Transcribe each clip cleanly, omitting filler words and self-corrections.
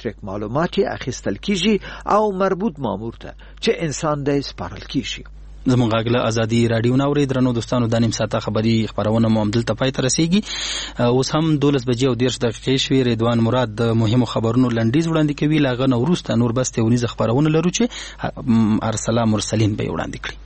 بشپړ معلومات اخیستل کیږي او مربوط مامور ته چې انسان د سپارل کیږي. زموږ غاګله ازادي رادیو نو درنو دوستانو د نیم ساعته خبري خبرونه مو عمدل ته پای ته رسیږي. اوس هم 12 بجې او 10 دقیقې شوي. رضوان مراد د مهمو خبرونو لنډیز وړاندې کوي. لاغه نو وروسته نور بس ته ونیزه خبرونه لرو چې ارسلا مرسلین به وړاندې کړي.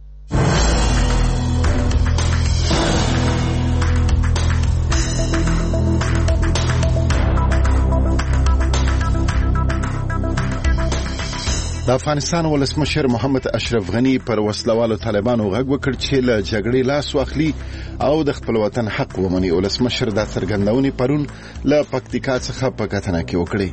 د افغانستان ولسمشر محمد اشرف غنی پر وسلوالو طالبانو غږ وکړ چې له جګړې لاس واخلي او د خپل وطن حق ومني. ولسمشر دا څرګندونې پرون له پکتیکا څخه په کتنه کې وکړې.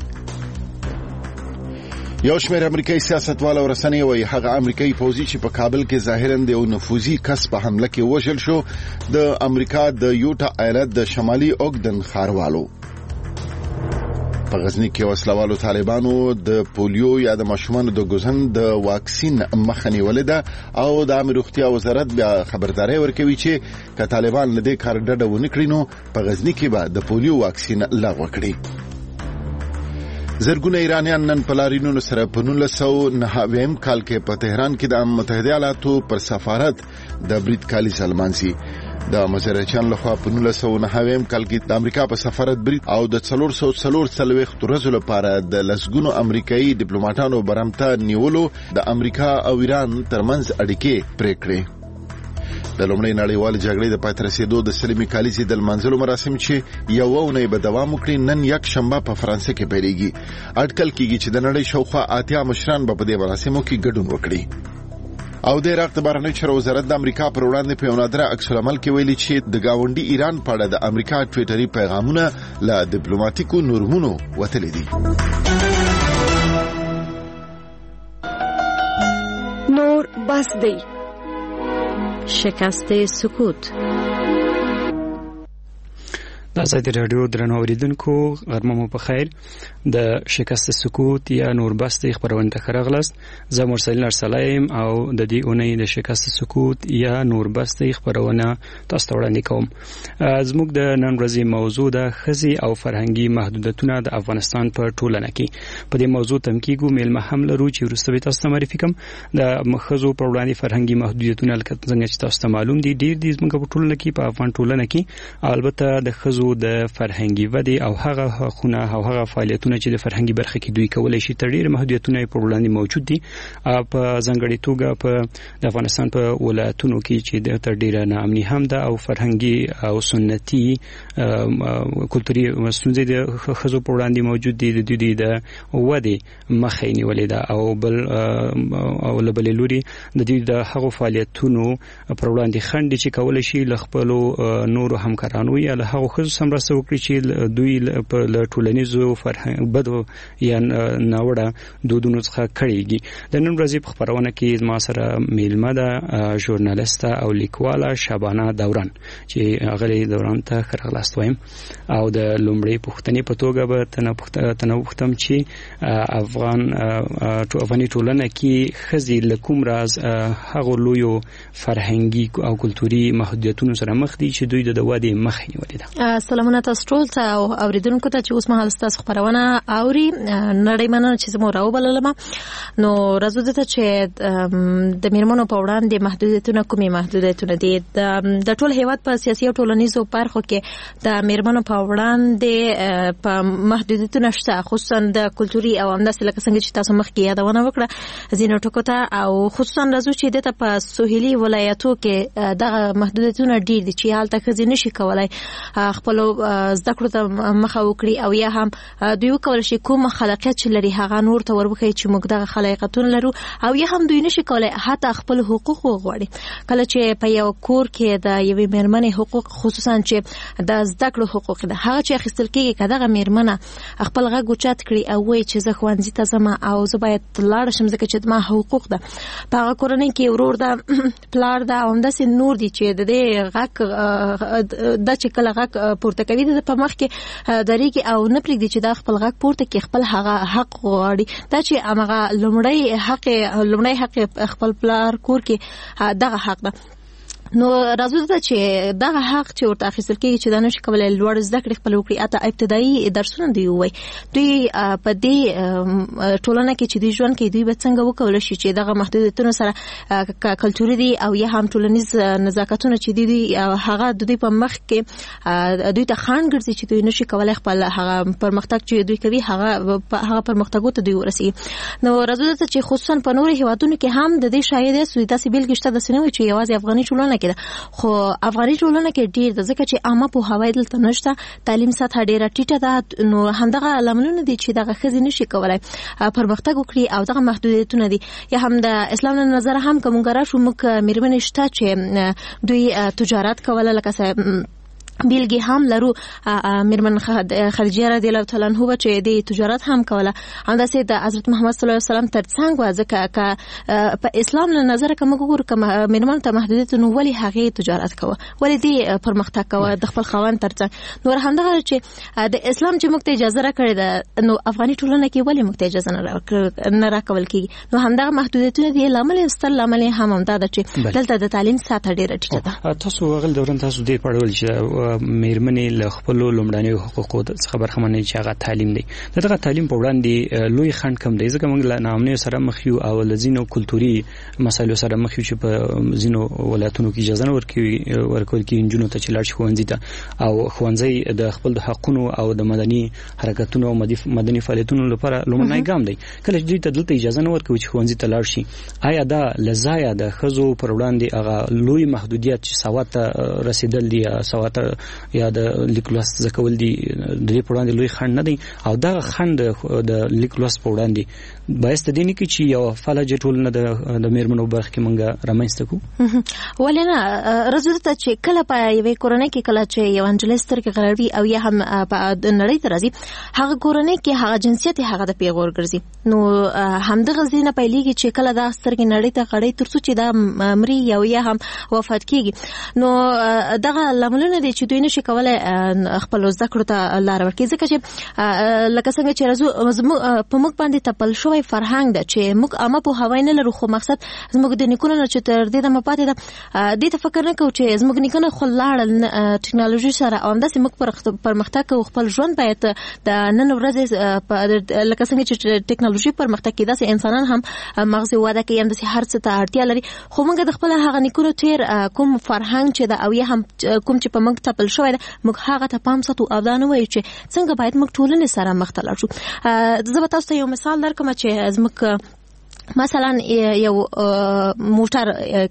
یو شمېر امریکایي سیاستوال او رسنۍ وایي هغه امریکایي پوځي چې په کابل کې ظاهراً د یو نفوذي کس په حمله کې وژل شو د امریکا د یوټا ایالت د شمالي اوګدن ښاروالو. په غزنی کې وسلوالو طالبانو د پولیو یا د ماشومانو د ګوزن د واکسین مخه نیولې ده او د عامه روغتیا وزارت بیا خبرداري ورکوي چې که طالبان له دې کار ډډه ونه کړي نو په غزنی کې به د پولیو واکسین لغوه کړي. زرګونه ایرانیان نن په لارینونو سره په 1909 کال کې په تهران کې د متحده ایالاتو پر سفارت د برید کالی سلمانسي. د مزرچان لخوا په 1909 کال کې د امریکا په سفارت برید او د 440 ورځو لپاره د لسګونو امریکایي ډیپلوماټانو برمته نیولو د امریکا او ایران ترمنځ اړیکې پرې کړې. د لومړۍ نړیوالې جګړې د پای ته رسېدو د سلمي کالیزې د لمانځلو مراسم چې یو اونۍ به دوام وکړي نن یک شنبه په فرانسه کې پیلېږي. اټکل کېږي چې د نړۍ شاوخوا 80 مشران به په دې مراسمو کې ګډون وکړي. او د عراق د بهرنیو چارو وزارت د امریکا پر وړاندې په یو نادره عکس العمل کې ویلي چې د گاونډي ایران په اړه د امریکا ټویټري پیغامونه له ډیپلوماټیکو نورمونو وتلي دي. نور بس دی. شکست سکوت. د ازادي رادیو درنو اوریدونکو غرمه مو په خیر. د شکست سکوت یا نور بس دی خبرونه ته راغلاست. زه مرسلین ارسلایم او د دې اونۍ د شکست سکوت یا نور بس دی خبرونه تاسو ته وړاندې کوم. زموږ د نن ورځې موضوع د خزي او فرهنګي محدودیتونه د افغانستان په ټولنه کې. په دې موضوع تم کېږو میلمه هم لرو چې وروسته به تاسو ته معرفي کوم. د مخزو په وړاندې فرهنګي محدودیتونه لکه څنګه چې تاسو ته معلوم دي ډیر دي زموږ په ټولنه کې په افغان ټولنه کې. البته د خزو د فرهنګي ودی او هغه حقونه او هغه فعالیتونه چې د فرهنګي برخه کې دوی کولای شي تر ډیره محدودیتونه په وړاندې موجود دي. په ځانګړي توګه په د افغانستان په ولایتونو کې چې د تر ډیره ناامني هم ده او فرهنګي او سنتي کلتوري ستونزې د خزو په وړاندې موجود دي. د دوی د ودی مخه نیولې ده او بل او بل لوري د دوی د هغو فعالیتونو پر وړاندې خنډ چې کولای شي ل خپل نورو همکارانو یا له هغو خزو سمرسته وکړي چې دوی په ټولنیزو فرهنګ بدو یا ناوړه دودونو څخه کړيږي. د نن ورځې په خبرونه کې ما سره میلمه ده ژورنالیست او لیکواله شبانه دوران چې غلي دوران ته خرغلاست وایم او د لومړی پښتني په توګه به تنوختم چې افغاني ټولنه کې خزي لکوم راز هغه لویو فرهنګي او کلتوري محدودیتونو سره مخ دي چې دوی د ودې مخ نیولې ده. سلامونه تاسو ټول ته او اوریدونکو ته چې اوس مهال تاسو خبرونه اوري. نړۍ مننه چې زموږ راوبللم. نو راځو ته چې د میرمنو په وړاندې محدودیتونه کومې محدودیتونه دي د ټول هیواد په سیاسي او ټولنیزو برخو کې د میرمنو په وړاندې په محدودیتونه شته خصوصا د کلتوري او همداسې لکه څنګه چې تاسو مخکې یادونه وکړه ځینو ټکو ته او خصوصا راځو چې د په سوهلي ولایتو کې دغه محدودیتونه ډیر دي چې حالت خزي نشي کولای خپل زده کړو ته مخه وکړي او یا هم دوی وکول شي کوم خلاقیت چې لري هغه نور ته وربخي چې موږ دغه خلاقیتونه لرو او یا هم دوی نشي کولای حتی خپل حقوق وغواړي. کله چې په یو کور کې د یوې میرمنې حقوق خصوصا چې د زده کړو حقوق ده هغه چې اخیستل کېږي کداغه میرمنه خپل غږ اوچت کړي او وایي چې زه ښوونځي ته ځم او زه باید لاړ شم ځکه چې ما حقوق ده. په هغه کورنۍ کې ورور ده پلار ده او همداسې نور دي چې د دې غږ د چې کله غږ پورته کوي د په مخ کې درېږي او نه پرېږدي چې دا خپل غږ پورته کې خپل هغه حق غواړي. دا چې هغه لومړی حق خپل پلار کور کې دغه حق ده. نو راځو ته چې دا حق چې ورته اخیستل کېږي چې دا نشي کولای لوړ زده کړې خپل وکړي اته ابتدایي درسونه دی وای دوی په دې ټولنه کې چې دوی ژوند کوي دوی به څنګه وکول شي چې دغه محدودیتونو سره کلتوري دي او یا هم ټولنیز نزاکتونه چې دوی هغه د دوی په مخ کې دوی ته خان ګرځي چې دوی نشي کولای خپل هغه پرمختګ چې دوی کوي هغه پرمختګو ته دوی ورسي نو راځو ته چې خصوصا په نورو هیوادونو کې هم د دې شاید سویدا سیبل کې د سنوي چې یوازې افغاني ټولنه خو افغاني ټولنه کې ډیر د ځکه چې عامه په هوای دلته نشته تعلیم سطح ډیره ټیټه ده نو همدغه لاملونه دي چې دغه خزي نشي کولای پرمختګ وکړي او دغه محدودیتونه دي یا هم د اسلام له نظر هم کومګرا شو موږ میرمنې شته چې دوی تجارت کوله لکه بیلګي هم لرو میرمن خدیجه رضی الله تعالی عنها چې د تجارت هم کوله همداسې د حضرت محمد صلی الله علیه وسلم ترڅنګ ځکه په اسلام له نظر کوم ګور کوم میرمن ته محدودیت نو ولی هغه تجارت کوه ولی دی پرمختګ کوه د خپل خوان ترڅنګ نور همدغه چې د اسلام چې موږ ته اجازه راکړې ده نو افغاني ټولنه کې ولی موږ ته اجازه نه راکول کیږي نو همدغه محدودیتونه دی لامل ستل لامل هم دا چې دلته د تعلیم سطح ډیره ټیټه ده تاسو وغل دوران تاسو دې پړول چې میرمنې له خپل لومړنیو حقوقو څخه برخمنه چې هغه تعلیم دی دغه تعلیم په وړاندې لوی خنډ کم دی ځکه موږ له نامنې سره مخ یو او لزینو کلتوري مسایلو سره مخ یو چې په زینو ولایتونو کې اجازه نه ورکول کې انجونو ته چې لاړ شي ښوونځي ته او ښوونځي د خپل حقونو او د مدني حرکتونو او مدني فعالیتونو لپاره لومړنی ګام دی کله چې دوی ته دلته اجازه نه ورکوي چې ښوونځي ته لاړ شي آیا دا لزایا د خزو پر وړاندې هغه لوی محدودیت چې سواد ته رسیدل دي سواد یا د لیکلوس زکول دي د دې په وړاندې لوی خنډ نه دی او دا خنډ د لیکلوس په وړاندې باعث د دې نه کې چې یو فلج ټولنه د میرمنو برخه کې مونږه رامنځته کو ولنه راځي ته چې کله په یوې کورنۍ کې کله چې یو انجلستر کې غړوي او یا هم په نړۍ ته راځي هغه کورنۍ کې هغه جنسیت هغه د پیغور ګرځي نو همدغه ځینه پیلېږي چې کله دا سترګې نړۍ ته غړي ترڅو چې دا مري یا هم وفات کیږي نو دغه لاملونه دي چې دوی نشي کولای خپل زده کړو ته لار ورکړي ځکه چې لکه څنګه چې راځو په موږ باندې تپل شوی فرهنګ ده چې موږ عامه په هوای نه لرو خو مقصد زموږ د نیکونو نه چې تر دې د مپاتې ده دې ته فکر نه کوو چې زموږ نیکونه خو لاړل ټکنالوژي سره او همداسې موږ پرمختګ کوو خپل ژوند باید د نن ورځې لکه څنګه چې ټکنالوژي پرمختګ کوي داسې انسانان هم مغز وده کوي همداسې هر څه ته اړتیا لري خو موږ د خپل هغه نیکونو تیر کوم فرهنګ چې ده او یا هم کوم چې په موږ تپل شوی ده موږ هغه ته پام ساتو او دا نه وایو چې څنګه باید موږ ټولنې سره مخ ته لاړ شو زه به تاسو ته یو مثال درکړم چې زموږ مثلا یو موټر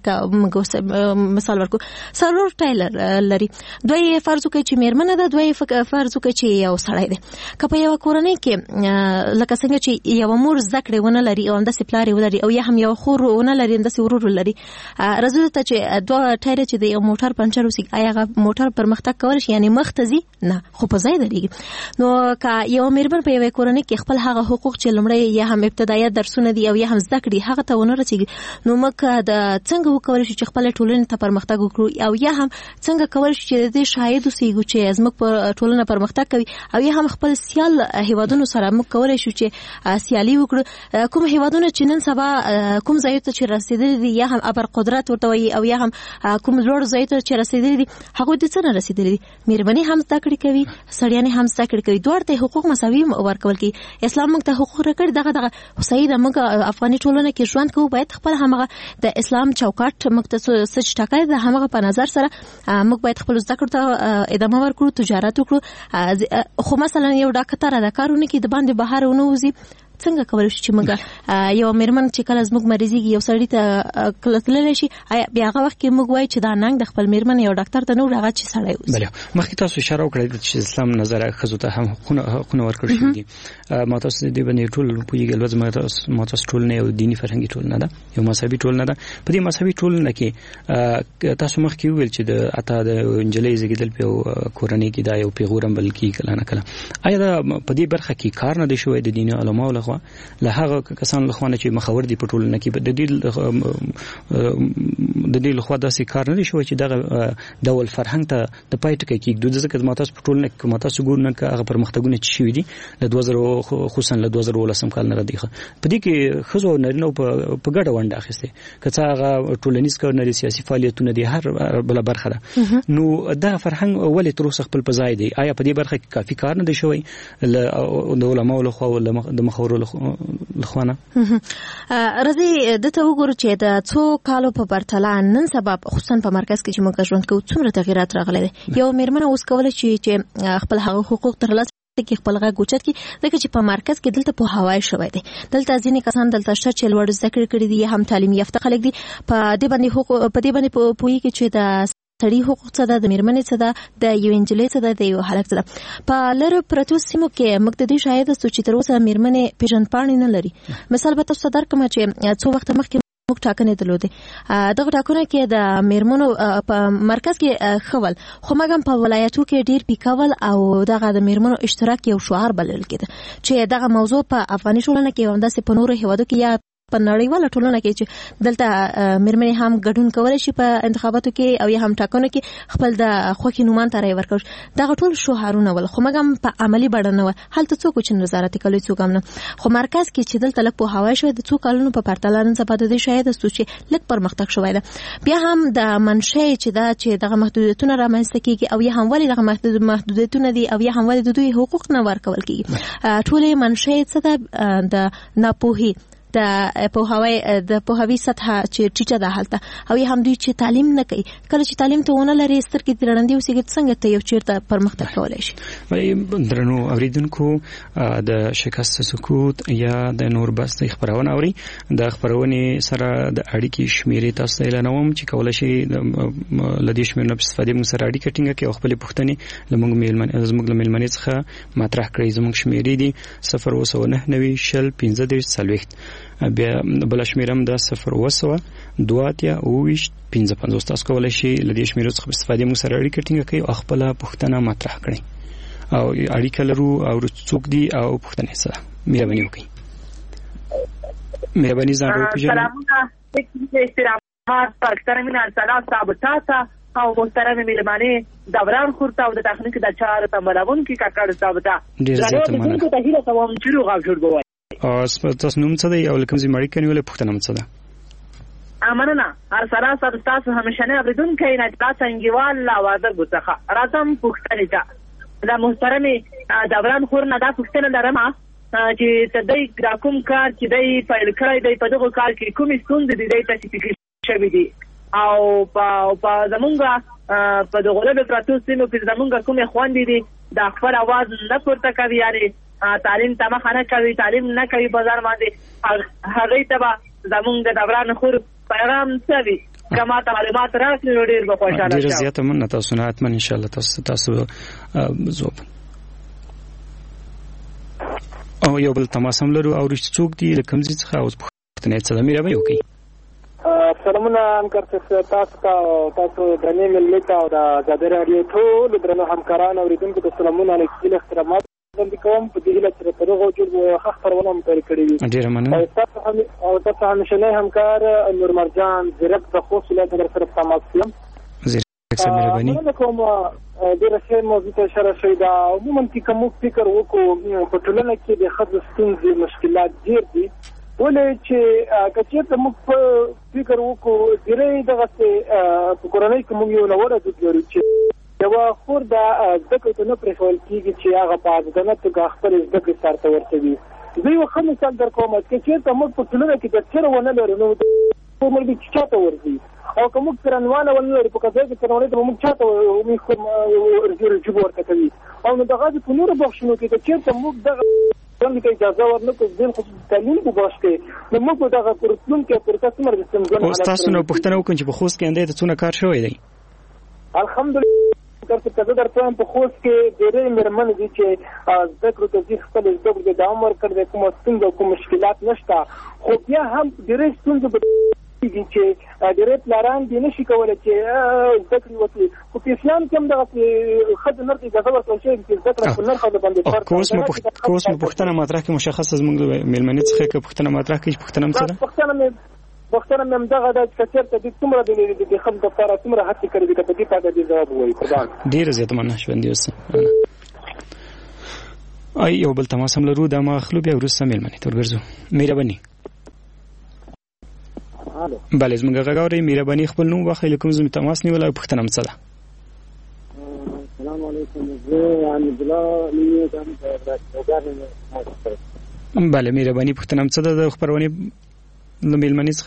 مثال ورکو سرور ټایلر لري دوی فرض کوي چې میرمنه ده دوی فرض کوي چې یو سړی دی که په یو کورنۍ کې لکه څنګه چې یو مور ذکر ونه لري او انداسې پلار ولري او یا هم یو خور ونه لري انداسې ورور لري راځي ته چې دوه ټایر چې د یو موټر پنچر وسی آیا موټر پرمختګ کول شي یعنی مختزي نه خو په ځای درېږي نو که یو میرمن په یو کورنۍ کې خپل هغه حقوق چې لمړی یا هم ابتدایي درسونه دي او یا هم زده کړي هغه ته ونه رسیږي نو موږ د څنګه وکول شي چې خپل ټولنې ته پرمختګ وکړو او یا هم څنګه کول شي چې د شاهد اوسېږو چې زموږ په ټولنه پرمختګ کوي او یا هم خپل سیال هیوادونو سره موږ کولای شو چې سیالي وکړو کوم هیوادونه چې نن سبا کوم ځای ته چې رسیدلي دي یا هم ابر قدرت ورته وي او یا هم کوم لوړ ځای ته چې رسیدلي دي هغه د څه نه رسیدلي دي میرمنې هم زده کړې کوي سړیانې هم زده کړې کوي دوه ته حقوق مساوي ورکول کی اسلام موږ ته حقوق راکړي دغه صحیح ده موږ افغاني ټولنه کې ژوند کوو باید خپل همغه د اسلام چوکاټ موږ ته سچ ټاکل د همغه په نظر سره موږ باید خپل زده کړو ته ادامه ورکړو تجارت وکړو خو مثلا یو ډاکټر د کارونه کې د باندې بهر ونوځي څنګه کولای شي چې موږ یو میرمن چې کله زموږ مریضي یو سړی ته کله شي بیا هغه وخت کې موږ وایو چې دا ننګ د خپل میرمن یو ډاکټر ته نو راغی چې سړی وي بله مخکې تاسو اشاره وکړه چې اسلام نظر خزو ته هم حقونه ورکړل شي دي ما تاسو دې باندې ټول پویګل وځم ما تاسو ټول نه یو دینی فرهنګي ټول نه ده یو مذهبي ټول نه ده په دې مذهبي ټول نه کې تاسو مخکې ویل چې د اتا د انجلۍ زګیدل په کورنۍ کې دا یو پیغورم بلکې کله نه کله آیا په دې برخه کې کار نه دی شوی د دیني علماو لخوا لخوا له هغه کسان لخوا نه چې مخور دي په ټولنه کې د دې لخوا داسې کار نه دی شوی چې دغه ډول فرهنګ ته د پای ټکی کېږدو ځکه چې ماته په ټولنه کې ماته ګورنه هغه پرمختګونه چې شوي دي د 2000 خصوصا له 2013 کال نه راځي په دې کې خزو نارینه په ګډه ونډه اخیسته کڅه هغه ټولنیز کارونه سیاسي فعالیتونه دي هر بل برخه ده نو دا فرهنګ ولې تر اوسه خپل پزای دی آیا په دې برخه کې کافي کار نه دی شوی د علماء له خوا د مخورو لخوانه رضی دته وګورو چې د څو کالو په پرتله نن سبا خصوصا په مرکز کې چې موږ ژوند کوو څومره تغیرات راغلي دي یو میرمن اوس کولای شي چې خپل حقوق ترلاسه کې خپل غږ اوچت کی ځکه چې په مرکز کې دلته په هوای شوی دی دلته ځینې کسان دلته شته چې لوړ زده کړې دي هم تعلیم یافته خلک دي په دې باندې حقوق په دې باندې پوهی کې چې د سړي حقوق څه ده د میرمنې څه ده د یو انجلۍ څه ده د یو هلک څه ده په لر پرتو سیمو کې موږ د دې شاهد استو چې تر اوسه میرمنې پیژندپاڼې نه لري مثال به تاسو درکم چې څو وخت مخکې موږ ټاکنې درلودې دغه ټاکنه کې د میرمنو په مرکز کې خول خو مګم په ولایتو کې ډیر پیکول او دغه د میرمنو اشتراک یو شعار بلل کېده چې دغه موضوع په افغاني ټولنه کې همداسې په نورو هیوادو کې یا په نړیواله ټولنه کې چې دلته میرمنې هم ګډون کولای شي په انتخاباتو کې او یا هم ټاکنو کې خپل د خوښي نومان ته رای ورکړي دغه ټول شعارونه ول خو مګم په عملی بڼه نه هلته څوک چې نظارت کوي څوک هم نه خو مرکز کې چې دلته لک په هوای شو د څو کالونو په پرتله نن سبا د دې شاهد استو چې لک پرمختګ شوی ده بیا هم د منشأ چې دغه محدودیتونه رامنځته کیږي او یا هم ولې دغه محدودیتونه دي او یا هم ولې د دوی حقوق نه ورکول کیږي ټولې منشأ څه ده د ناپوهي د پوهاوی سطح چې ټیټه ده هلته او هم دوی چې تعلیم نه کوي کله چې تعلیم ته ونه لري سترګې درندې اوسېږي څنګه ته یو چیرته پرمختګ کولای شي درنو اوریدونکو د شکست سکوت یا د نور بس خبرونه اوري د خبرونه سره د اړیکې شمیرې تاسو ته اعلانوم چې کولای شي لدې شمیرنه په استفاده موږ سره اړیکه ټینګه کې خپل پوښتنې لمونږ میلمنې څخه مطرح کړئ زموږ شمیرې دي 029901530 بیا بل شمیرم د 0 وسوه 225 تاسو کولای شي لدې شمیرو څخه استفاده مو سره اړیکه ټینګه کوي او خپل پوښتنه مطرح کړئ او اړیکه لرو او څوک دی او پوښتنه سره مهرباني وکړئ مهرباني ځان راوپېژنئ سلامونه احترامات پاکستاني سلام صاحب تاسو او محترم میلمانه دوران خورته او د تخنیک د چارو تمرون کې کاکړ صاحب ته ډیر زیات مننه ته هیله کوم چې روغ جوړ وای تاسو نوم څه دی او کوم ځای مړی کني ولې پوښتنه څه ده امنه هر سره تاسو همیشه نه اوریدونکو نه تاسو انګیوال لا واده بوتخه راځم پوښتنه ده د محترم دوران خور نه دا پوښتنه لرم چې تدای کوم کار چې دای فایل کړی دی په دغه کار کې کومې ستونزې دي تاسو فکر شوي دي او په زمونږه په دغه له پراتو سیمو کې زمونږه کومې خواندې دي د خپل आवाज نه پورته کوي یعنی تعلیم تمه نه کوي تعلیم نه کوي بازار باندې هغه ته زمونږ د دوران خور پیغام سوي کما معلومات راکړي ډیر به خوشاله شم ډیر زیاته مننه تاسو نه اتمن ان شاء الله تاسو زوب او یو بل تماسم لرو او رښت څوک دی کوم ځای څخه اوس پوښتنه څه مې راوي وکي سلامونه انکر تاسو د نیمل لیکا او د زاده رادیو ټول درنو همکاران اوریدونکو ته سلامونه علیکم احترامات باندې کوم په دې هیله چې ترغه جوړ خبرونه متری کړی وي ډیر مننه او تاسو همیشه نه همکار نور مرجان زرق د خو سولې در سره تماس یم زه مهرباني کوم ډیر ښه موضوع ته اشاره شوې ده عموما چې کوم فکر وکړو په ټولنه کې د خځو ستونزې مشکلات ډیر دي ولې چې کچېته موږ په فکر وکړو ډیرې دغه په کورنۍ کې موږ یو نوړه د لري چې یو خور دا ځکه ته نه پرېښول کېږي چې هغه په ځانته توګه خپل زده کړې سره ورسوي زه یو ښه مثال در کوم چې چېرته موږ په ټولنه کې د څېره ونه لرو نو موږ دې چاته ورځي او کوم کرنوانه ولر په کځای کې کرنوانه ته موږ چاته موږ رجوع ورکوي او نو دغه په نور بخښنو کې چې موږ دغه څنګه ته اجازه ورنکو ځین خو تعلیم په باشته نو موږ دغه پرتون کې پر کسمر د سمګن او تاسو نو پښتنه وکړي چې په خوست کې انده ته څونه کار شوی دی الحمدلله تاسو درته په خوست کې ډېرې مرمن دي چې ذکر ته ځي خپل ذکر د عمر کړ د کوم ستونزې کوم مشکلات نشته خو بیا هم ډېرې ستونزې چې ډېر پلاران دي نشي کولای چې ذکر وکړي او په اسلام کې هم دغه خد نر کې غوړ ورکول شي چې ذکر په نر خد باندې فرق کوم پښتنه مطرح کې مشخص زموږ ملمنې څخه کې پښتنه مطرح کې پښتنه څه ده پښتنه مې دغه د کثیر ته د څومره د خد د لپاره څومره هڅه کړې د دې په اړه جواب وایي قربان ډیر زیات مننه شوندې اوس آی یو بل تماس هم لرو د مخلو بیا ورسره ملمنې تر ګرځو مهرباني بله زموږ غاوري مهرباني خپل نوم واخلئ کوم زموږ تماس نیولای پښتنه څه ده السلام علیکم زه حمید الله نیمه ځم بله مهرباني پښتنه څه ده د خبرونه د ملمنې څخه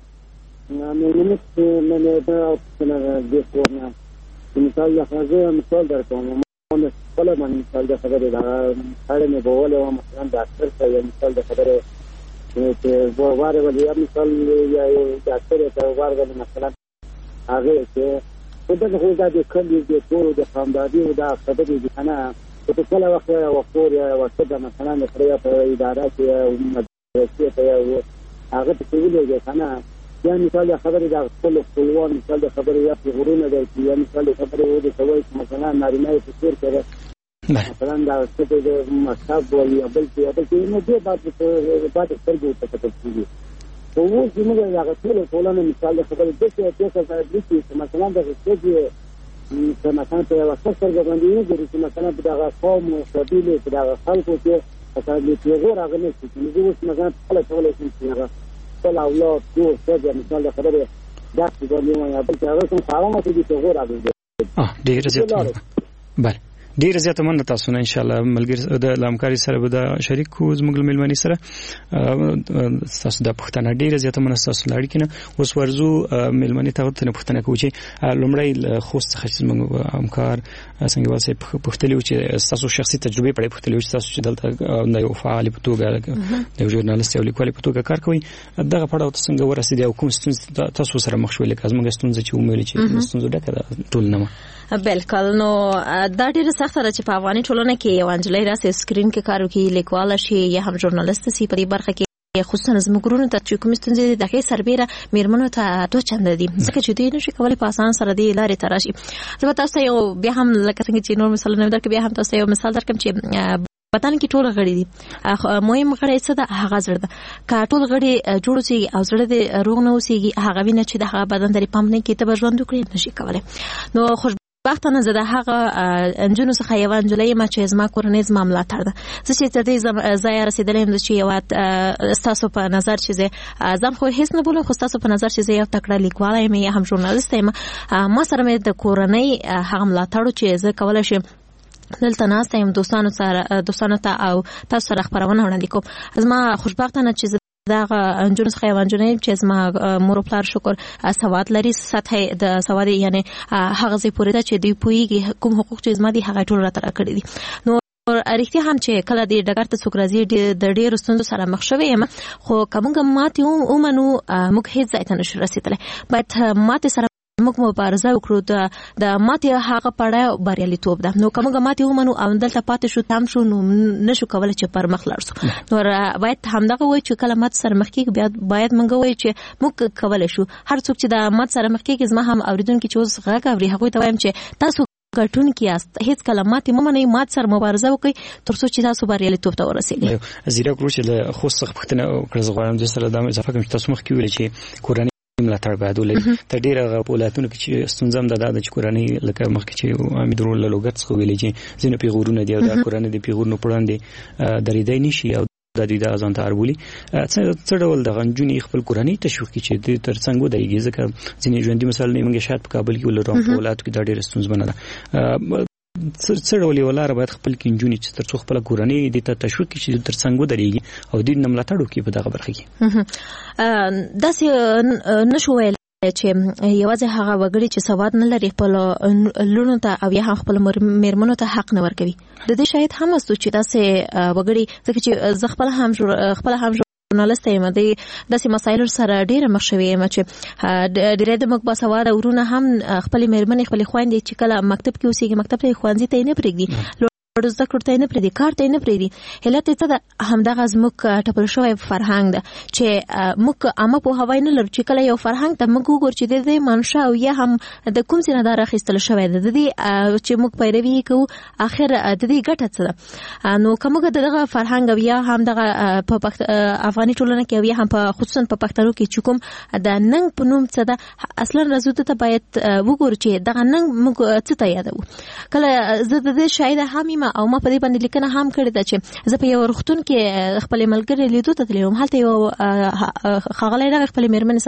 ملمنې منه دا پښتنه د کورنه مثال مثال درکوم نو خپل باندې مثال د خبره دا اړه مې بوله او مثلا ډاکټر ته یو مثال د خبره چې واره ولې مثال یا ډاکټر ته واره ولې مثلا هغه چې په دغه ځای کې کلی د ټول د خاندادي او د خبرې د کنه په ټول وخت او خور یا وخت مثلا د خپل اداره کې مدرسې ته هغه ته ویلې کنه یا مثال د خبرې د خپل خپلوان مثال د خبرې یا غرونه د یا مثال د خبرې و د سوي مثلا نارینه په څیر کړه مثلا دا څه د مصاب وي بل څه نو دې باندې څرګو ته کېږي او چې موږ هغه ټول نه مثال د خبرې د څه چې مثلا د څه چې مثلا په وخت سره باندې یې چې مثلا د هغه قوم او قبيله د هغه خلکو چې مثلا د پیغور هغه نه چې موږ مثلا خپل ټول شي هغه خپل اولاد جو څه مثال د خبرې دا چې باندې وایي چې هغه څنګه خاوند چې د پیغور هغه ډیر زیات بله ډیر زیات مننه تاسو نه ان شاء الله ملګری د لامکاري سره به د شریک کو زموږ ملمنې سره تاسو د پښتنه ډیر زیات مننه تاسو لاړ کینه اوس ورزو ملمنې ته ته پښتنه کوي چې لومړی خوست څخه زموږ همکار څنګه واسه پښتلې چې تاسو شخصي تجربه پړې پښتلې چې تاسو چې دلته د یو فعال په توګه د ژورنالیست او لیکوال په توګه کار کوي دغه پړاو تاسو څنګه ورسېدي او کوم ستونزې تاسو سره مخ شوې لکه زموږ ستونزې چې ومویل چې ستونزې ډکه ټول نه بالکل نو دا ډیره سخته ده چې په افغاني ټولنه کې یو انجلۍ راسي سکرین کې کار کوي لیکوال شي یا هم ژورنالیست شي په دې برخه کې خصوصا زموږ ګرونو ته چې کوم ستونزې د هغې سربېره میرمنو ته دوه چنده دي ځکه چې دوی نشي کولی په اسان سره دې لارې ته راشي زه به تاسو ته یو بیا هم لکه څنګه چې نور مثالونه درکړم بیا هم تاسو یو مثال درکړم چې بدن کې ټول غړي دي مهم غړی څه ده هغه زړه ده که ټول غړي جوړ شي او زړه دې روغ نه اوسېږي هغه وینه چې د هغه بدن درې پمپ نه کېږي ته به ژوند وکړي نشي کولی نو وختونه زه د هغه انجونو څخه یو انجلۍ ما چې زما کورنۍ زما ملاتړ ده زه چې تر دې ځای رسېدلی یم چې یو ستاسو په نظر چې زه ځان خو هېڅ نه بولم خو ستاسو په نظر چې زه یو تکړه لیکواله یم یا هم ژورنالیست یم ما سره مې د کورنۍ هغه ملاتړ چې زه کولی شم دلته ناسته یم دوستانو ته او تاسو سره خپرونه وړاندې کوم زما خوشبختانه چې دغه انجونو څخه یو انجونۍ چې زما مور او پلار شکر سواد لري سطح د سواد یعنی هغه ځای پورې ده چې دوی پوهیږي کوم حقوق چې زما دي هغه ټول راته راکړي دي نو اړیکې هم چې کله د ډګر ته څوک راځي د ډېرو ستونزو سره مخ شوی یم خو که موږ ماتې ومنو موږ هېڅ ځای ته نشو رسېدلی باید ماتې سره موږ مبارزه وکړو د ماتې هغه پړاو بریالیتوب ده نو که موږ ماتې ومنو او دلته پاتې شو تم شو نو نشو کولی چې پر مخ لاړ شو نو باید همدغه وایو چې کله مات سره مخ کېږي باید موږ وایو چې موږ کولی شو هر څوک چې د مات سره مخ کېږي زما هم اورېدونکي چې اوس غږ اوري هغوی ته وایم چې تاسو ګټونکي یاست هیڅ کله ماتې مه منئ مات سره مبارزه وکړئ تر څو چې تاسو بریالیتوب ته ورسېږئ زیرا کړو چې له خوست څخه پوښتنه وکړه زه غواړم دې سره دا اضافه کړم چې تاسو مخکې ویلې چې کورنۍ ملاتړ باید ولري تر ډېره غوولاتونو کې چې ستونزه هم ده چې کورنۍ لکه مخکې چې امیدرو له لوګت څخه ویلې چې ځینې پیغورونه دي او دا کورنۍ د پیغورونو په وړاندې درېدای نشي او د دې د ځان ته اربولي څه ډول د غنجونی خپل کورنۍ تشویق کې چې د تر څنګ ودرېږي ځکه ځینې ژوندۍ مثال نه موږ شاید په کابل کې ولرو په ولایتو کې دا ډېره ستونزمنه ده څه ډول یو لار باید خپل کې نجونې چې تر څو خپل کورنۍ د تشویق کې چې تر څنګ ودرېږي او د ملاتړ وکړي په دغه برخه کې داسې نشو ویل چې یوازې هغه وګړي چې سواد نه لري خپل لونو ته او یا خپل میرمنو ته حق نه ورکوي د دې شاید هم است چې داسې وګړي ځکه چې زه خپل هم ژورنالیست یم داسې مسایلو سره ډېره مخ شوې یم چې ډېری د موږ باسواده ورونه هم خپلې میرمنې خپلې خویندې چې کله مکتب کې اوسېږي مکتب ته یې ښوونځي ته یې نه پرېږدي زده کړو ته نه پریدي کار ته نه پریدي علت څه ده همدغه زموږ ټپل شوی فرهنګ ده چې موږ عامه پوهاوی نه لرو چې کله یو فرهنګ ته موږ وګورو چې د دې منشا او یا هم د کوم څه نه دا راخیستل شوی ده د دې چې موږ پیروي کوو اخر د دې ګټه څه ده نو کومه دغه فرهنګ او یا هم دغه په افغاني ټولنه کې او یا هم په خصوصا په پښتنو کې چې کوم د ننګ په نوم څه ده اصلا رازو ته باید وګورو چې دغه ننګ موږ څه ته یادو کله زه د دې شاید هم او ما په دې باندې لیکنه هم کړې ده چې زه په یو روغتون کې خپل ملګری لیدو ته تلم هلته یو خغلې د خپل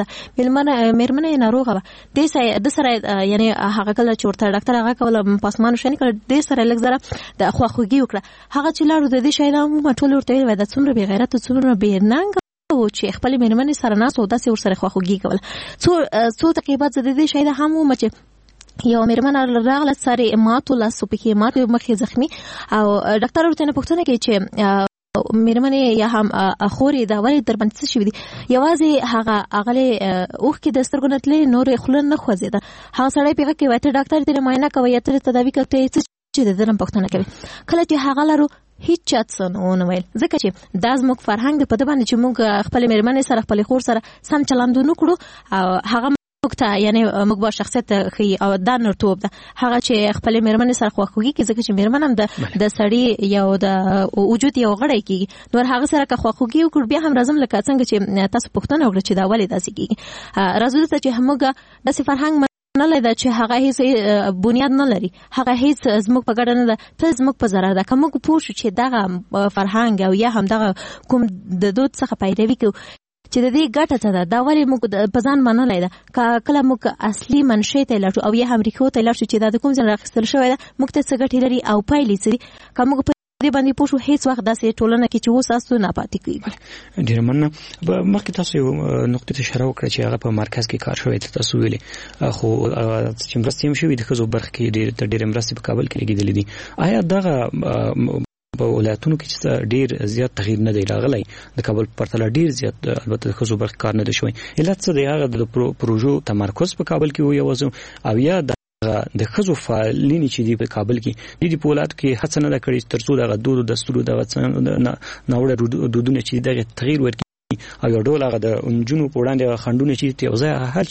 میرمنه ناروغه ده د سره یعنی هغه کله چې ورته ډاکټر هغه کوله پاسمان شنه کړ د سره لږ زره د خواخوږي وکړه هغه چې لاړو د دې شاید هم ټول ورته ویل د څومره بی غیرت څومره بی ننګ او چې خپل میرمنه سره ناس او داسې ور سره خواخوږي کوله څو دقیقې د دې شاید هم چې یو میرمن راغله سره ماتو لاسو پکې ماتو مخې زخمی او ډاکټر ورته نه پوښتنه کوي چې میرمن یا هم اخوري دا ولی در باندې شي دي یوازې هغه اغله اوخ کې د سترګو نتلې نور خلن نه خوځیدا هغه سړی پیغه کوي ته ډاکټر ته معاینه کوي ته تداوی کوي چې د درم پوښتنه کوي کله چې هغه لرو هیڅ چاتسن اون ویل ځکه چې دا زموږ فرهنګ په دبانې چې موږ خپل میرمن سره خپل خور سره سم چلند نه کړو او هغه یعنی موږ با شخصیت خي او دا نرتوب ده هغه چې خپل میرمن سره خواخوږي کې ځکه چې میرمن هم د سړی یو د وجود یو غړی کیږي نور هغه سره خواخوږي وکړ بیا هم راځم لکه څنګه چې تاسو پوښتنه وکړه چې دا ولې داسې کیږي راځو ته چې همغه د فرهنګ نه لیدا چې هغه هیڅ بنیاد نه لري هغه هیڅ زموږ په ګډه نه ده ته زموږ په ضرر ده کوم پوه شو چې دغه فرهنګ او یا هم دغه کوم د دود څخه پیروي کوي چې د دې ګټه څه ده دا ولې موږ په ځان منلای ده کله موږ اصلي منشأ ته لاړو او یا هم ریښو ته لاړو چې دا د کوم ځای راخستل شوی ده موږ ته څه ګټې لري او پایلې څه کوم په دې باندې پوښو هیڅ وخت داسې ټولنه کې چې اوس تاسو نه پاتې کیږي ډیر مننه مخکې تاسو یو نقطه اشاره وکړه چې هغه په مرکز کې کار شوی تاسو ویلي خو چې مرستې هم شوی د خزو برخه کې ډیر مرستې په کابل کې لګیدلې دي آیا دغه په ولایتونو کې چې ډیر زیات تغییر نه دی راغلی د کابل پرتله ډیر زیات البته د خزو برخه کار نه دی شوی علت څه دی هغه د پروژو تمرکز په کابل کې یو او یا د خزو فعالین چې دی په کابل کې د پولات کې هڅه نه کړې ترڅو دغه دود دستور دغه ناوړه دودونه چې دغه تغییر ورکړي او یو ډول هغه د انجونو په وړاندې خندونه چې یو ځای حل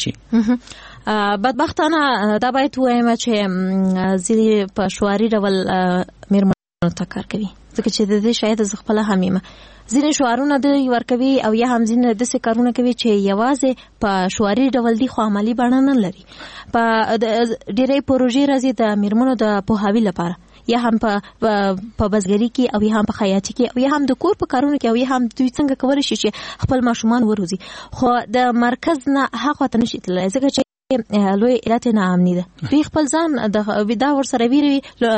شي بدبختانه دا باید وایم چې ځینې په شواري ډول میرمن ته کار کوي ځکه چې د دې شاید ز خپل هميمه ځینې شوارونه د ورکوي او یا هم ځینې د څه کارونه کوي چې یوازې په شواري ډول دي خو عملی بڼه نه لري په ډېرې پروژې راځي د میرمنو د پوهاوي لپاره یا هم په بزګری کې او یا هم په خیاطي کې او یا هم د کور په کارونو کې او یا هم دوی څنګه کولای شي چې خپل ماشومان وروزي خو د مرکز نه هغه ته نشي تللی ځکه چې لوی علت نه امني ده دوی خپل ځان د ودا ور سره ویری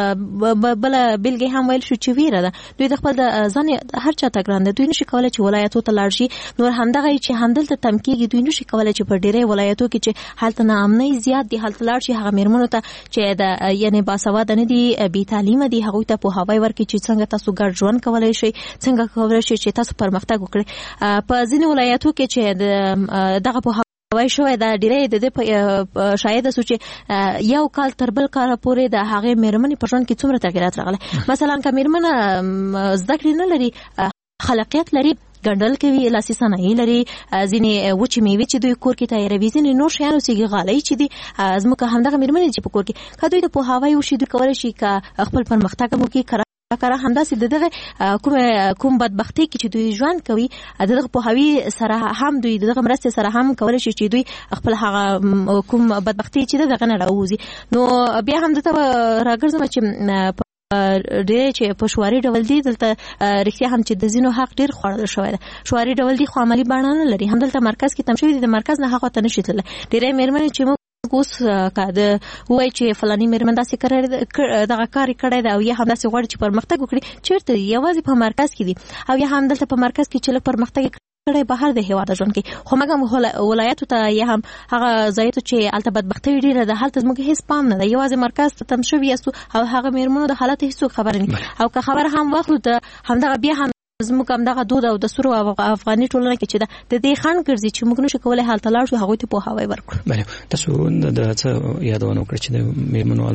بل بلګي هم ویل شو چې ویره ده دوی د خپل ځان هر چا ته ګران ده دوی نشي کولای چې ولایتو ته لاړ شي نور همدغه چې همدلته تمکیږي دوی نشي کولای چې په ډیره ولایتو کې چې حالت نه امني زیات دي حالت لاړ شي هغه میرمنو ته چې د یعنی باسواد نه دي بي تعلیم دي هغه ته په هواي ورکې چې څنګه تاسو ګډ ژوند کولای شي څنګه کولای شي چې تاسو پرمختګ وکړي په ځینې ولایتو کې چې دغه په وای شوې دا ډیره د شاید سوچ یو کال تر بل کال پورې د هغه میرمنې په ژوند کې څومره تغیرات راغله مثلا که میرمن زده کړې نه لري خلاقیت لري ګندل کوي لاسي صنایع لري ځینې وچې میوې چې دوی کور کې تیاروي ځینې نور شیان چې غالۍ چې دي زموږ همدغه میرمنې چې په کور کې که دوی د پوهاوی وشي دوی کولی شي که خپل پرمختګ وکړي کاره همداسې دغه کوم بدبختی کې چې دوی ژوند کوي دغه پوهاوی سره هم دوی دغه مرستې سره هم کولی شي چې دوی خپل هغه کوم بدبختی چې دغه نه راوځي نو بیا هم دته راګرځم چې ډېر چې په شواري ډول دي دلته رښتیا هم چې د زینو حق ډېر خوړل شوی ده شواري ډول دي خو عملی بڼه نه لري همدلته مرکز کې تم شوی د مرکز نه هغه ته نشي تللی ډېرې میرمنې چې اوس کاده وای چې فلاني میرمن داسې کړی دغه کار کړی دا او یا هم داسې غواړي چې پرمختګ وکړي چیرته یوازې په مرکز کې دي او یا هم دلته په مرکز کې چې پرمختګ کړی بهر د هیواد ژوند کې خو مګم ولایتو ته یا هم هغه ځایته چې الته بدبختی ډیره ده هلته زموږ هیڅ پام نه ده یوازې مرکز ته تم شوی یاستو او هغه میرمنو د حالت هیڅ خبر نه او که خبر هم واخلو ته همدغه بیا هم زموږ همدغه دود او دستور او افغاني ټولنه کې چې د دې خنډ ګرځي چې موږ نشو کولای حالت لاړ شو هغه ته په هواي ورکړو بله تاسو د څه یادونه وکړه چې د میرمنو البته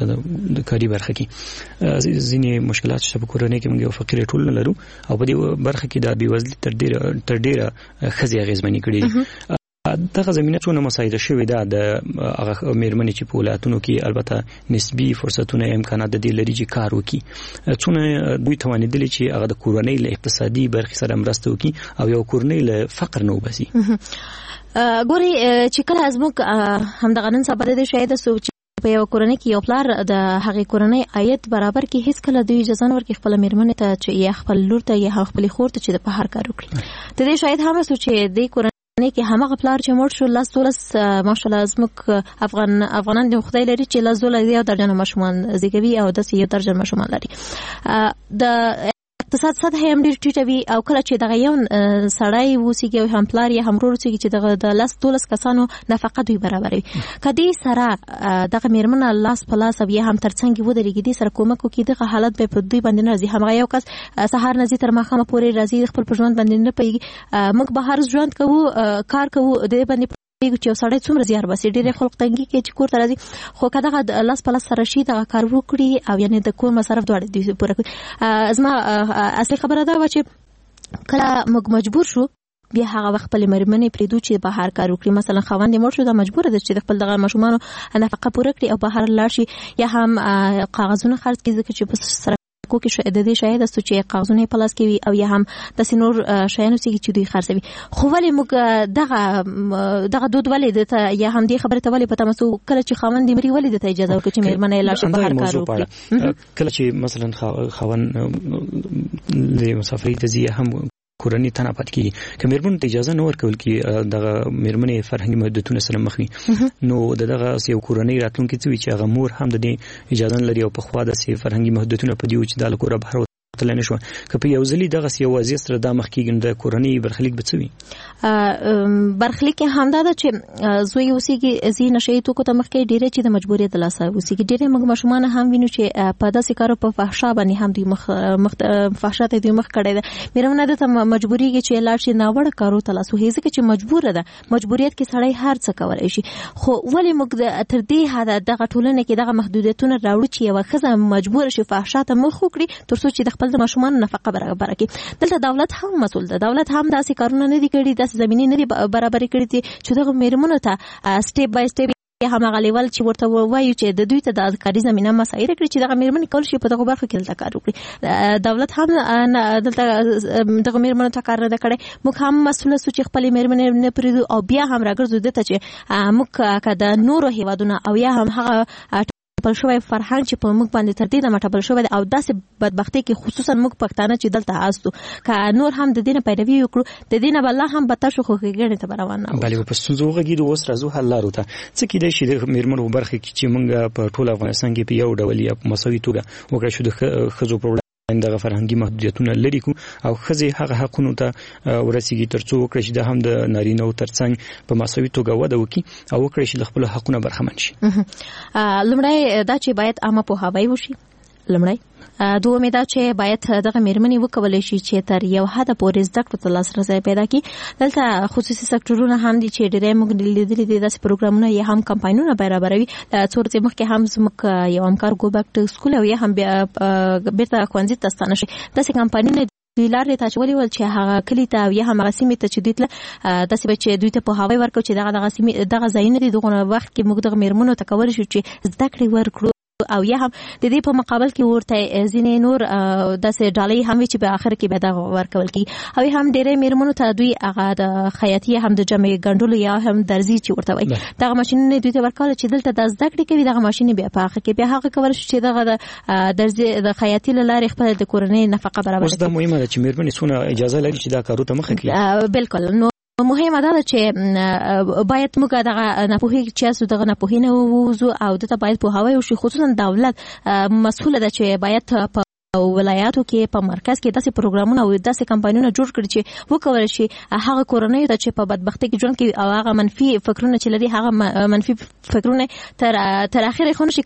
د کاری برخه کې ځینې مشکلات شته په کورنۍ کې موږ یو فقیر ټول نه لرو او په دې برخه کې د بیوزلي تر ډیره خزي اغیزمنې کړې دغه زمينه څونه مساعده شوې ده د هغه میرمنې چې په ولایتونو کې البته نسبی فرصتونه امکانات د دې لري چې کار وکړي څونه دوی توانیدل چې هغه د کورنۍ له اقتصادي برخې سره مرسته وکړي او یو کورنۍ له فقر نه وباسي ګوري چې کله ازموږ هم د قانون سبا د شاید سوچ په یو کورنۍ کې یو پلار د هغې کورنۍ عاید برابر کې هیڅ کله دوی اجازه نه ورکړي خپل میرمنې ته چې یا خپل لور ته یا خپل خور ته چې د بهر کار وکړي د دې شاید هم سوچ د کورنۍ کې همغه پلار چې مړ شو لاس دولس ماشاءالله زموږ افغانان د خدای لري چې لاس دولس یو درجن ماشومان زیږوي او د یو درجن ماشومان لري د اقتصاد سطح هم ډیر ټیټه وي او کله چې دغه یو سړی وسیږي او هم پلار یا هم ورور وسیږي چې دغه د لاس دولس کسانو نفقه دوی برابروي کدي سره دغه میرمنه لاس په لاس او یا هم ترڅنګ ودرېږي دي سره کومک کوي دغه حالت به په دوی باندې راځي همغه یو کس سهار نزي تر ماخامه پورې راځي خپل ژوند باندې نه پیږي موږ به هر ژوند کوو کار کوو د باندې چې سړی څومره زیار باسي ډېر خلک تنګي کې چې کور ته راځي خو کله لاس په لاس سره شي دا کار وکړي او یعنی د کور مصرف دواړه دي پوره کوي ازما اصلي خبره دا و چې کله موږ مجبور شو بیا هغه وخت په لمرمنې پریدو چې بهر کار وکړي مثلا خاوند مړ شو دا مجبور ده چې خپل دغه ماشومانو نفقه پوره کړي او بهر لاړ شي یا هم کاغذونه خرڅ کړي چې په سره کوکي شه د دې شاید است چې کاغذونه پلاس کوي او یا هم د سينور شایانو چې دوی خرڅوي خو ولې موږ دغه دود ولې د یا هم دې خبره ته ولې پته مسو کله چې خاوند دې مری ولې د اجازه ورکړي چې میرمنې لاړ شي بهر کار وکړي کله چې مثلا خاوند د مسافرۍ ته ځي هم کورنۍ تنه پات کی که میرمن ته اجازه نه ورکول کی دغه میرمنې فرهنګي محدودیتونه سره مخ وي نو دغه یو کورنۍ راتلونکي څه وی چې هغه مور هم د دې اجازه لري او په خوا د فرهنګي محدودیتونه په دی چې د کور بهر تل نه شو که په یو ځلی دغه یو وضعیت سره د مخ کېږي د کورنۍ برخلیک بچوي برخلیک هم دا چې زوی اوسېږي زی نشي تو کو ته مخ کې ډیره چې د مجبوریت لاسه اوسېږي ډیره موږ ماشومان هم وینو چې په داسې کارو په فحشا باندې هم دوی مخ فحشا ته دوی مخ کړي ده میرمنه د مجبوری کې چې لاړ شي ناوړه کارو ته لاسو هیڅ کې چې مجبور ده مجبوریت کې سړی هر څه کولای شي خو ولې موږ تر دې حد دغه ټولنه کې دغه محدودیتونه راوړو چې یو ښځه مجبور شي فحشا ته مخ وکړي ترڅو چې د خپل ماشومان نفقه برابر کړي دلته دولت هم مسؤل ده دولت هم داسې کارونه نه دي کړي داسې زمينې نه دي برابر کړي چې دغه میرمنو ته سټیپ بای سټیپ همغه لیول چې ورته وایو چې د دوی ته د کاري زمينه مساعده کړي چې دغه میرمنې کول شي په دغه برخه کې دلته کار وکړي دولت هم دلته دغه میرمنو ته کار نه کړي موږ هم مسؤل سو چې خپل میرمنې نه پریدو او بیا هم راګرځو دته چې موږ کده نورو هیوادونو او یا هم هغه بل شوی فرهنګ چې په موږ باندې تر دې نه مټبل شوی او داسې بدبختی کې خصوصا موږ پښتانه چې دلته آستو که نور هم د دینه پیروي وکړو د دینه بل هم بتر شو خو غېړې ته روان نه بلې په ستونزو غږی د اوس راځو حل لارو ته څه کېدای شي د میرمنو برخه کې چې موږ په ټول افغانستان کې په یو ډول یا په مساوي توګه وکړو چې د خزو په دغه فرهنګي محدودیتونه لري کو او خزي هغه حقونو ته ورسیږي ترڅو وکړي چې د هم د نارینه ترڅنګ په مساوي توګه وده وکړي او وکړي چې خپل حقونه برخمن شي لمړی دا چې باید عامه پوهاوی وشي لمړی دومره دا چې باید دغه میرمنې وکولای شي چې تر یو حد پورې زده کړو ته لاسرسي پیدا کړي دلته خصوصي سکتورونه هم دي چې ډېر موږ لیدلي دي داسې پروګرامونه یا هم کمپاینونه برابروي څورته مخکې هم زموږ یو همکار گو بیک ټو سکول او یا هم بیرته ښوونځي ته ستانه شي داسې کمپاینونه دوی لارې ته چولې ول چې هغه کلی ته یا هم سیمې ته چې دوی ته داسې بچي دوی ته په هواي ورکو چې دغه سیمې دغه ځایونه دي دغه وخت کې موږ دغه میرمنو ته کول شو چې زده کړې ورکړو او یا هم د دې په مقابل کې ورته ځینې نور داسې ډالۍ هم چې په اخر کې به دا ورکول کی او هم ډېرې میرمنو ته دوی هغه د خیاطي هم د جمع ګندلو یا هم درزي چې ورته وي دغه ماشين نه دوی ته ورکول چې دلته د زده کړې کوي دغه ماشين بیا په اخر کې بیا هغه کول چې دغه د درزي د خیاطي لارې خپل د کورنۍ نفقه برابر اوس دا مهمه ده چې میرمنې څونه اجازه لري چې دا کارو ته مخه کړي بالکل نو مهمه ده چې باید موږ دغه نپوهي چې دغه نپوهي نه ووزو او دته باید په هواي او خصوصا دولت مسؤل ده چې باید په ولایاتو کې په مرکز کې داسې پروګرامونه او داسې کمپاینونه جوړ کړي چې وکول شي هغه کورنۍ ته چې په بدبختی کې ژوند کوي او هغه منفي فکرونه چې لري هغه منفي فکرونه تر اخره خون شي کله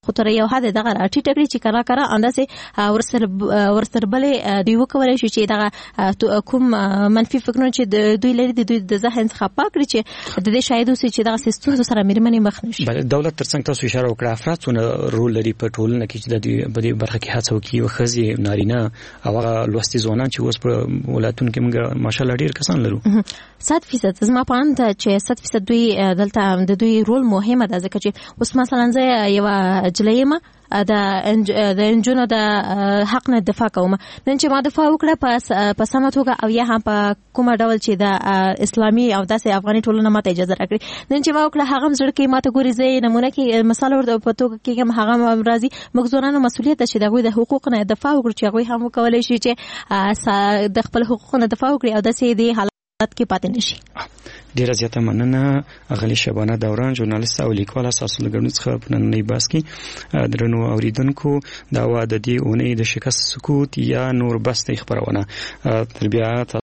خو تر یو حد دغه راټیټ کړی چې کله کله انداسه ورسره بلې دی وکولای شي چې دغه کوم منفي فکرونه چې دوی لري د دوی د ذهن څخه پاک کړي چې د دې شاید اوسې چې دغه سیستم سره مېرمنې مخ نشي. دولت ترڅنګ تاسو اشاره وکړه افراد څونه رول لري په ټولنه کې چې د دې په دې برخه کې هڅه وکړي او ښځې نارینه او هغه لوستي ځوانان چې اوس په ولایتونو کې موږ ماشاءالله ډېر کسان لرو. 100% زما په اند چې 100% دوی دلته د دوی رول مهمه ده ځکه چې اوس مثلا زه یو جلیمه د انجونو د حق نه دفاع کوم نن چې ما دفاع وکړه په سمه توګه او یا هم په کومه ډول چې د اسلامي او داسې افغاني ټولنه ماته اجازه راکړي نن چې ما وکړه هغه زړه کې ماته ګوري زه نمونه کې مثال ورته په توګه کې هغه راځي موږ ځوانانو مسؤلیت چې دغه د حقوق نه دفاع وکړي چې هغه هم کولای شي چې د خپل حقوق نه دفاع وکړي او داسې دی حالت کې پاتې نشي. ډیره زیاته مننه اغلی شبانه دوران ژورنالیست او لیکوال اساس لګړنځ څخه په نننۍ بحث کې درنو اوریدونکو دا و د دې اونۍ د شکست سکوت یا نور بس خبرونه تر بیا